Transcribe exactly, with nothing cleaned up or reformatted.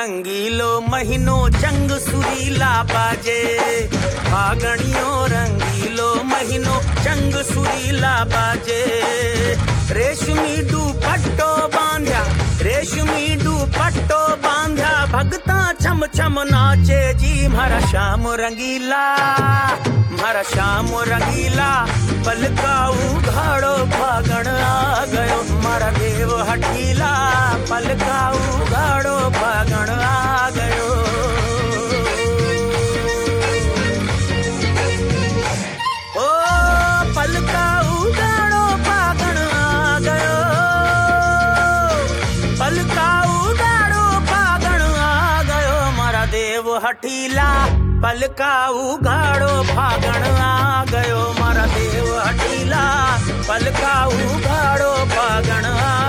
रंगीलो महीनो चंग सुरीला बाजे, फागणियो रंगीलो महीनो चंग सुरीला बाजे। रेशमी दुपट्टो बांध्या, रेशमी दुपट्टो बांध्या, भगता छम छम नाचे जी। मारा श्याम रंगीला, मारा श्याम रंगीला, पलका उघाड़ो फागण आ गयो। मारा देव हठीला, पलका उघाड़ो फागण आ गयो। ओ पलका उघाड़ो फागण आ गयो, पलका उघाड़ो फागण आ गयो। मारा देव हठीला, पलका उघाड़ो फागण आ गयो। मारा देव हठीला, पलका उघाड़ो फागण आ